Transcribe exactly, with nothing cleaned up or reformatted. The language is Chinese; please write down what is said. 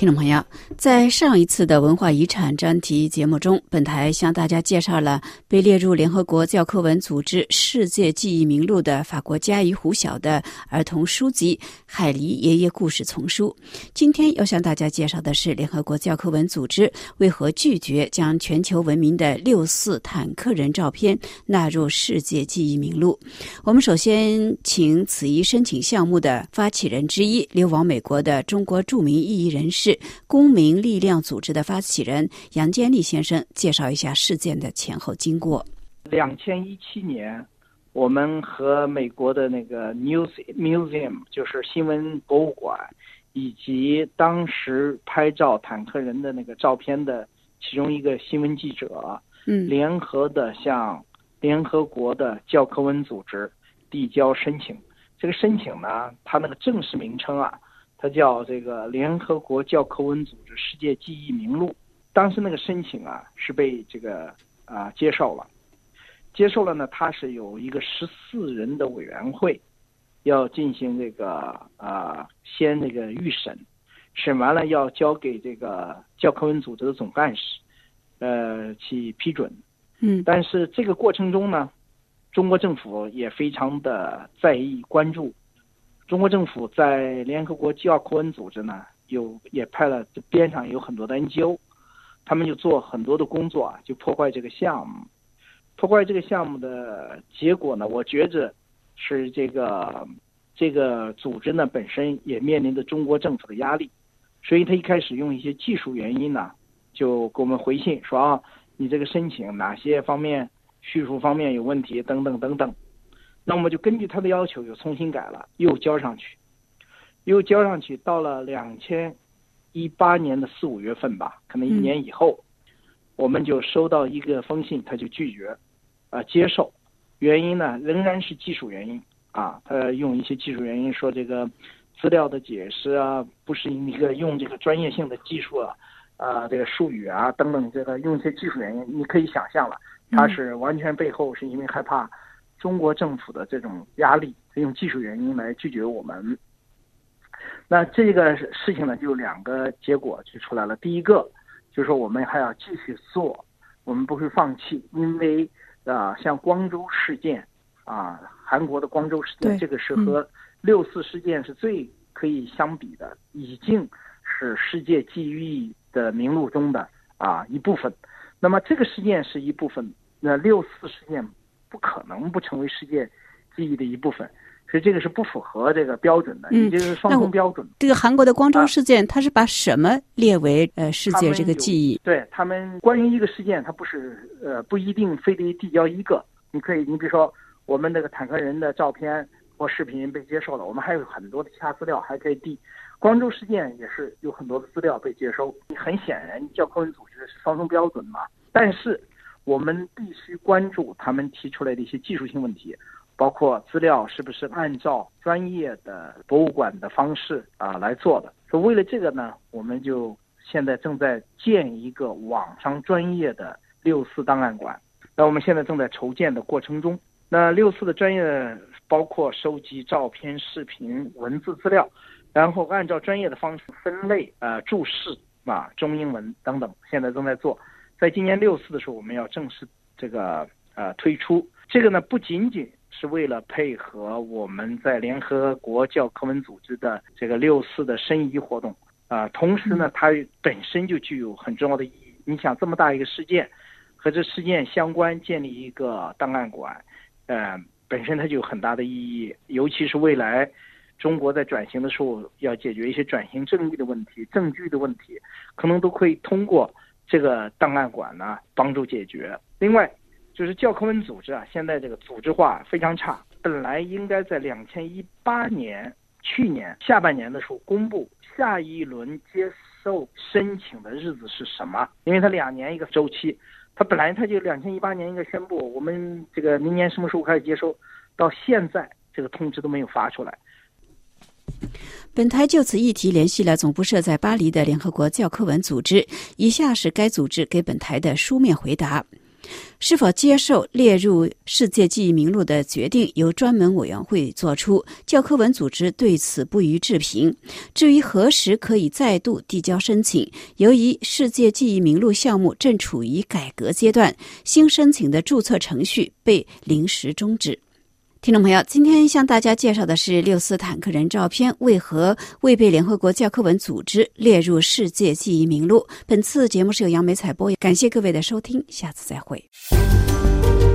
听众朋友，在上一次的文化遗产专题节目中，本台向大家介绍了被列入联合国教科文组织世界记忆名录的法国家喻户晓的儿童书籍《海狸爷爷故事丛书》。今天要向大家介绍的是联合国教科文组织为何拒绝将全球闻名的六四坦克人照片纳入世界记忆名录。我们首先请此一申请项目的发起人之一，流亡美国的中国著名异议人士公民力量组织的发起人杨坚立先生介绍一下事件的前后经过。 两千一七年，我们和美国的那个 News Museum， 就是新闻博物馆，以及当时拍照坦克人的那个照片的其中一个新闻记者，嗯，联合的向联合国的教科文组织递交申请。这个申请呢，它那个正式名称啊，它叫这个联合国教科文组织世界记忆名录。当时那个申请啊是被这个啊、呃、接受了，接受了呢，它是有一个十四人的委员会要进行这个啊、呃、先那个预审，审完了要交给这个教科文组织的总干事呃去批准。嗯，但是这个过程中呢，中国政府也非常的在意关注。中国政府在联合国教科文组织呢，有也派了边上有很多的 N G O， 他们就做很多的工作啊，就破坏这个项目。破坏这个项目的结果呢，我觉着是这个这个组织呢本身也面临着中国政府的压力，所以他一开始用一些技术原因呢，就给我们回信说啊，你这个申请哪些方面叙述方面有问题等等等等。那我们就根据他的要求又重新改了，又交上去，又交上去，到了两千一八年的四五月份吧，可能一年以后，嗯、我们就收到一个封信，他就拒绝，啊、呃，接受，原因呢仍然是技术原因啊，他用一些技术原因说这个资料的解释啊，不是一个用这个专业性的技术啊，啊、呃，这个术语啊等等，这个用一些技术原因，你可以想象了，他是完全背后是因为害怕中国政府的这种压力，用技术原因来拒绝我们。那这个事情呢，就有两个结果就出来了。第一个就是说我们还要继续做，我们不会放弃，因为啊、呃，像光州事件啊，韩国的光州事件，这个是和六四事件是最可以相比的，已经是世界记忆的名录中的啊一部分。那么这个事件是一部分，那六四事件不可能不成为世界记忆的一部分，所以这个是不符合这个标准的，嗯，这是双重标准。 这个韩国的光州事件，啊、它是把什么列为呃世界这个记忆？ 对，他们关于一个事件，它不是呃不一定非得递交一个，你可以，你比如说我们这个坦克人的照片或视频被接受了，我们还有很多的其他资料还可以递。光州事件也是有很多的资料被接收，很显然教科文组织是双重标准嘛，但是我们必须关注他们提出来的一些技术性问题，包括资料是不是按照专业的博物馆的方式啊来做的。所以为了这个呢，我们就现在正在建一个网上专业的六四档案馆。那我们现在正在筹建的过程中。那六四的专业包括收集照片、视频、文字资料，然后按照专业的方式分类，呃，注释啊，中英文等等，现在正在做。在今年六四的时候，我们要正式这个呃推出这个呢，不仅仅是为了配合我们在联合国教科文组织的这个六四的申遗活动啊、呃，同时呢，它本身就具有很重要的意义。你想这么大一个事件，和这事件相关，建立一个档案馆，呃，本身它就有很大的意义。尤其是未来中国在转型的时候，要解决一些转型正义的问题、证据的问题，可能都可以通过这个档案馆呢帮助解决。另外就是教科文组织啊，现在这个组织化非常差，本来应该在两千一八年去年下半年的时候公布下一轮接受申请的日子是什么，因为它两年一个周期，它本来它就两千一八年应该宣布我们这个明年什么时候开始接收，到现在这个通知都没有发出来。 本台就此议题联系了总部设在巴黎的联合国教科文组织，以下是该组织给本台的书面回答。 是否接受列入世界记忆名录的决定由专门委员会作出，教科文组织对此不予置评。至于何时可以再度递交申请，由于世界记忆名录项目正处于改革阶段，新申请的注册程序被临时终止。听众朋友，今天向大家介绍的是六四坦克人照片为何未被联合国教科文组织列入世界记忆名录。本次节目是由杨梅采播，感谢各位的收听，下次再会。